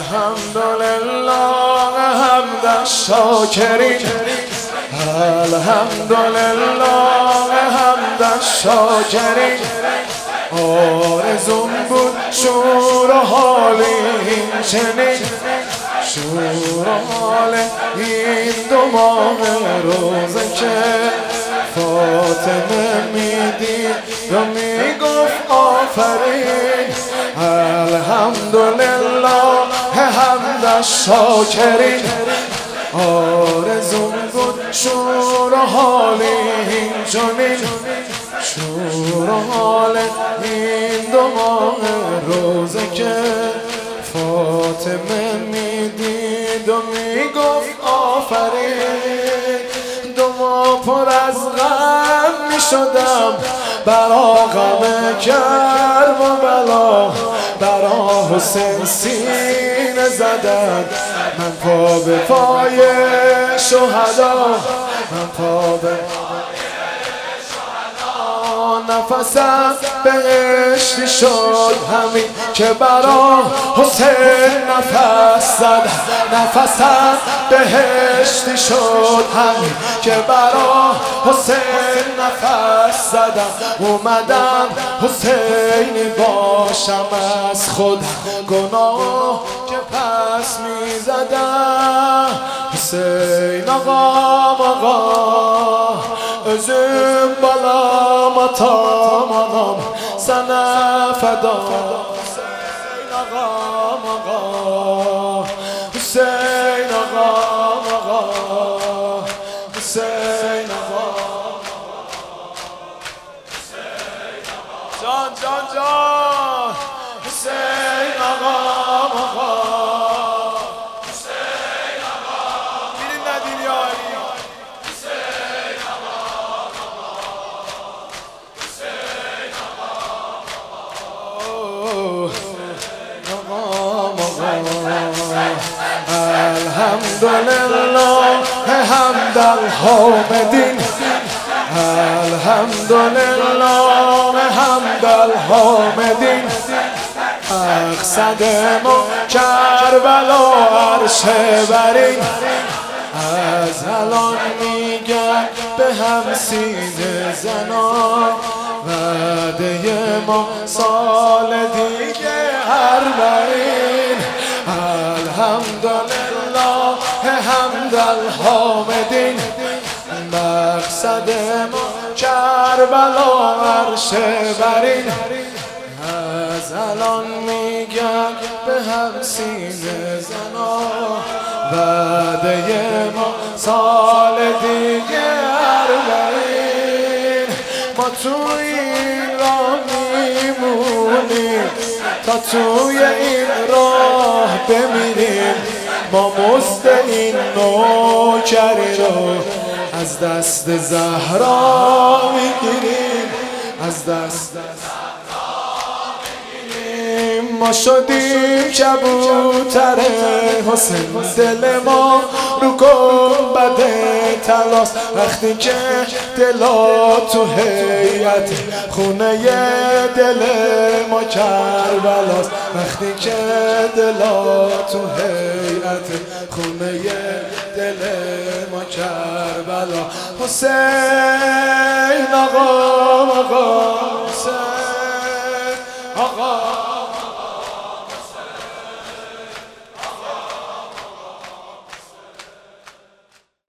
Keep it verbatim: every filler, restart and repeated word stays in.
الحمدلله حمد الشاکرین الحمدلله حمد الشاکرین آرزوم بود شور و حال این چنین شور و حال این دو ماه روزه که فاطمه میدید و میگفت آفرین الحمدلله حمد الشاکرین آرزوم بود شور و حال این چنین شور و حال این دو ماه روزه که فاطمه میدید و میگفت آفرین دو ماه پر از غم میشدم برا غم کرب و بلا برا حسین سینه زدن من پا به پای شهدا من پا به نفسم بهشتی شد همین که برا حسین نفس زد نفسم بهشتی شد همین که برا حسین نفس زدم اومدم حسینی باشم از خود گناه که پس می زدم حسین آقا آقا özüm balam atam anam sana feda Hüseyin ağam ağa Hüseyin ağam ağa Hüseyin ağam Can can can Hüseyin ağam ağa Hüseyin ağam Dilin ne dil ya Ali الحمدلله حمد الحامدین الحمدلله حمد الحامدین مقصد ما کربلا عرش برین از الان میگم به هم سینه زنا وعده ما سال دیگه هر برین الحمدلله حمد الحامدین مقصد ما کربلا عرش برین از الان میگم به هم سینه زنا وعده ما سال دیگه هر برین ما توی این راه میمونیم تا توی این راه بمیریم ما مزد این نوکری رو از دست زهرا میگیریم از دست ما شدیم کبوتر حسین دل ما رو گنبد طلاست وقتی که دلا تو هیئت خونه دل ما کربلاست وقتی که دلا تو هیئت خونه دل ما کربلا حسین آقا آقا حسین آقا